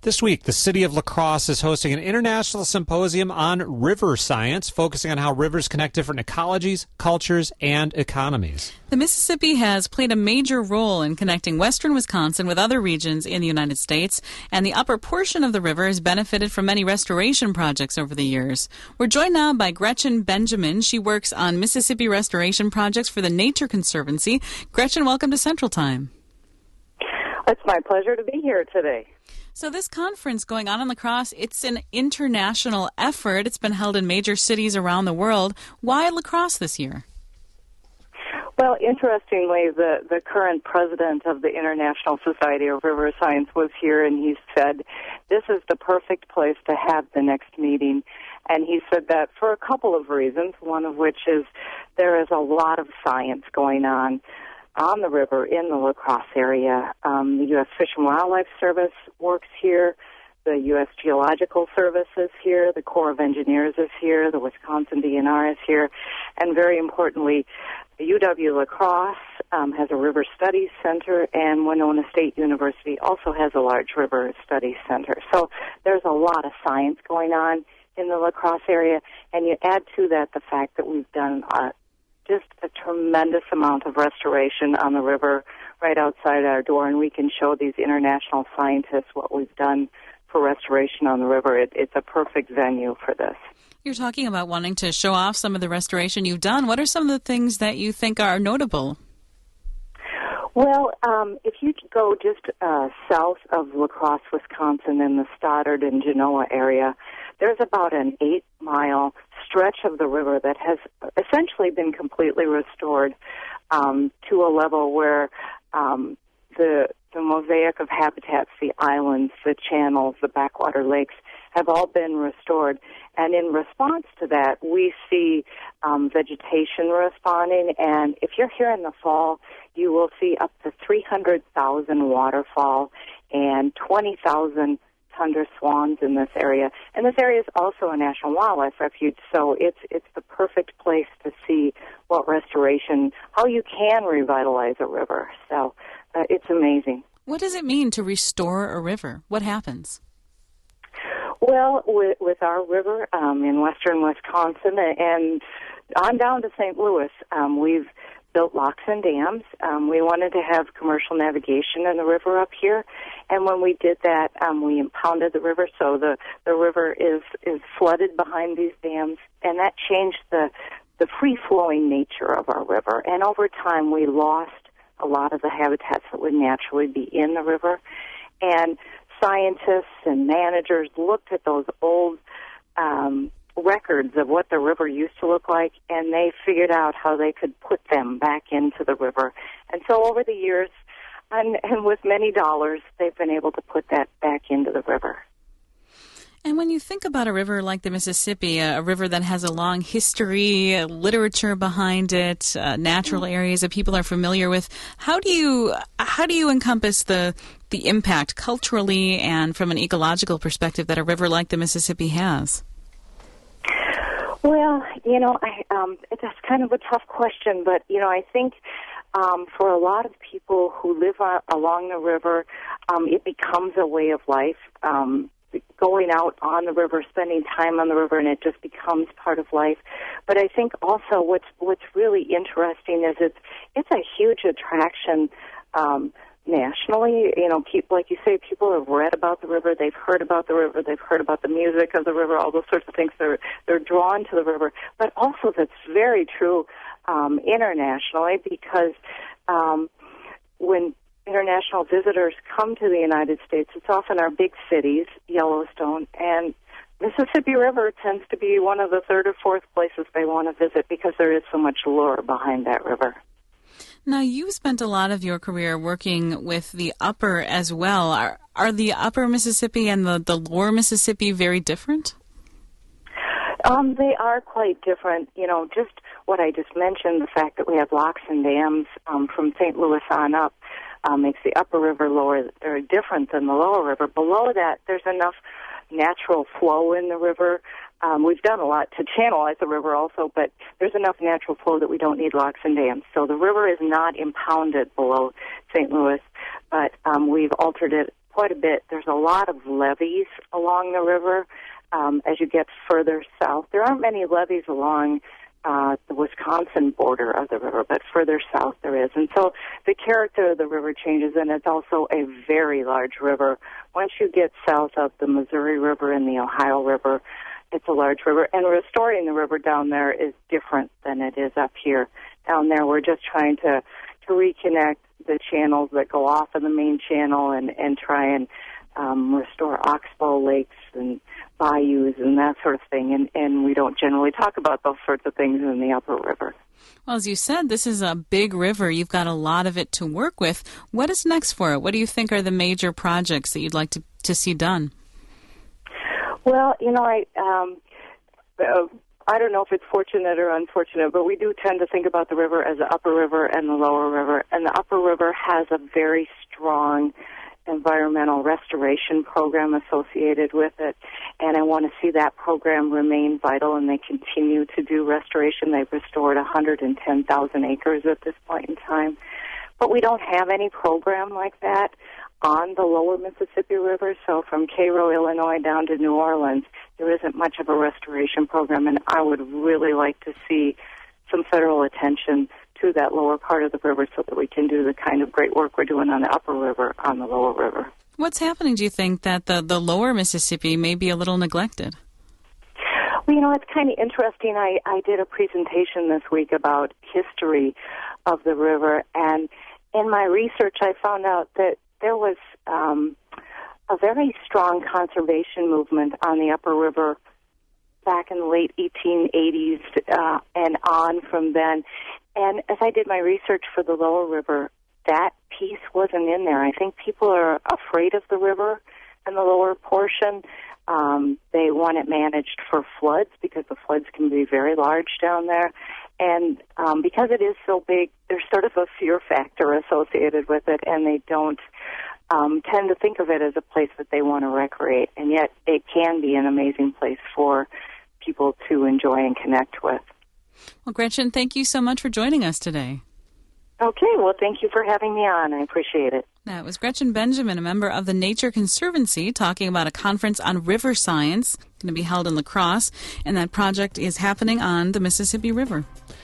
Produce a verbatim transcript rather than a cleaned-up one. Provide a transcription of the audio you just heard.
This week, the city of La Crosse is hosting an international symposium on river science, focusing on how rivers connect different ecologies, cultures, and economies. The Mississippi has played a major role in connecting western Wisconsin with other regions in the United States, and the upper portion of the river has benefited from many restoration projects over the years. We're joined now by Gretchen Benjamin. She works on Mississippi restoration projects for the Nature Conservancy. Gretchen, welcome to Central Time. It's my pleasure to be here today. So this conference going on in La Crosse, it's an international effort. It's been held in major cities around the world. Why La Crosse this year? Well, interestingly, the, the current president of the International Society of River Science was here, and he said, this is the perfect place to have the next meeting. And he said that for a couple of reasons, one of which is there is a lot of science going on on the river in the La Crosse area. Um, the U S Fish and Wildlife Service works here. The U S Geological Service is here. The Corps of Engineers is here. The Wisconsin D N R is here. And very importantly, the U W-La Crosse um, has a River Studies Center, and Winona State University also has a large River Studies Center. So there's a lot of science going on in the La Crosse area, and you add to that the fact that we've done uh, just a tremendous amount of restoration on the river right outside our door, and we can show these international scientists what we've done for restoration on the river. It, it's a perfect venue for this. You're talking about wanting to show off some of the restoration you've done. What are some of the things that you think are notable? Well, um, if you go just uh, south of La Crosse, Wisconsin, in the Stoddard and Genoa area, there's about an eight-mile stretch of the river that has essentially been completely restored um, to a level where um, the the mosaic of habitats, the islands, the channels, the backwater lakes, have all been restored. And in response to that, we see um, vegetation responding. And if you're here in the fall, you will see up to three hundred thousand waterfowl and twenty thousand tundra swans in this area. And this area is also a National Wildlife Refuge, so it's it's the perfect place to see what restoration, how you can revitalize a river. So uh, it's amazing. What does it mean to restore a river? What happens? Well, with, with our river um, in western Wisconsin and on down to Saint Louis, um, we've built locks and dams. Um, we wanted to have commercial navigation in the river up here, and when we did that, um, we impounded the river, so the, the river is, is flooded behind these dams, and that changed the, the free-flowing nature of our river. And over time, we lost a lot of the habitats that would naturally be in the river, and scientists and managers looked at those old um, records of what the river used to look like, and they figured out how they could put them back into the river. And so over the years, and, and with many dollars, they've been able to put that back into the river. And when you think about a river like the Mississippi, a river that has a long history, literature behind it, uh, natural areas that people are familiar with, how do you how do you encompass the the impact culturally and from an ecological perspective that a river like the Mississippi has? Well, you know, I, um, it's kind of a tough question, but, you know, I think um, for a lot of people who live uh, along the river, um, it becomes a way of life. Um, going out on the river, spending time on the river, and it just becomes part of life. But I think also what's what's really interesting is it's it's a huge attraction um, nationally. You know, people, like you say, people have read about the river, they've heard about the river, they've heard about the music of the river, all those sorts of things. They're they're drawn to the river. But also, that's very true um, internationally because um, when international visitors come to the United States, it's often our big cities, Yellowstone, and Mississippi River tends to be one of the third or fourth places they want to visit because there is so much lure behind that river. Now, you spent a lot of your career working with the upper as well. Are, are the upper Mississippi and the, the lower Mississippi very different? Um, they are quite different. You know, just what I just mentioned, the fact that we have locks and dams um, from Saint Louis on up, Um, makes the upper river lower or different than the lower river. Below that, there's enough natural flow in the river. Um, we've done a lot to channelize the river also, but there's enough natural flow that we don't need locks and dams. So the river is not impounded below Saint Louis, but um, we've altered it quite a bit. There's a lot of levees along the river um, as you get further south. There aren't many levees along uh, the Wisconsin border of the river, but further south there is. And so the character of the river changes, and it's also a very large river. Once you get south of the Missouri River and the Ohio River, it's a large river. And restoring the river down there is different than it is up here. Down there we're just trying to, to reconnect the channels that go off of the main channel and, and try and um, restore oxbow lakes and bayous and that sort of thing. And, and we don't generally talk about those sorts of things in the upper river. Well, as you said, this is a big river. You've got a lot of it to work with. What is next for it? What do you think are the major projects that you'd like to, to see done? Well, you know, I... Um, uh, I don't know if it's fortunate or unfortunate, but we do tend to think about the river as the upper river and the lower river. And the upper river has a very strong environmental restoration program associated with it. And I want to see that program remain vital, and they continue to do restoration. They've restored one hundred ten thousand acres at this point in time. But we don't have any program like that on the lower Mississippi River. So from Cairo, Illinois, down to New Orleans, there isn't much of a restoration program, and I would really like to see some federal attention to that lower part of the river so that we can do the kind of great work we're doing on the upper river on the lower river. What's happening, do you think, that the, the lower Mississippi may be a little neglected? Well, you know, it's kind of interesting. I, I did a presentation this week about history of the river, and in my research I found out that there was um, a very strong conservation movement on the upper river back in the late eighteen eighties uh, and on from then. And as I did my research for the lower river, that piece wasn't in there. I think people are afraid of the river and the lower portion. Um, they want it managed for floods because the floods can be very large down there. And um, because it is so big, there's sort of a fear factor associated with it, and they don't um, tend to think of it as a place that they want to recreate. And yet it can be an amazing place for people to enjoy and connect with. Well, Gretchen, thank you so much for joining us today. Okay, well, thank you for having me on. I appreciate it. That was Gretchen Benjamin, a member of the Nature Conservancy, talking about a conference on river science going to be held in La Crosse, and that project is happening on the Mississippi River.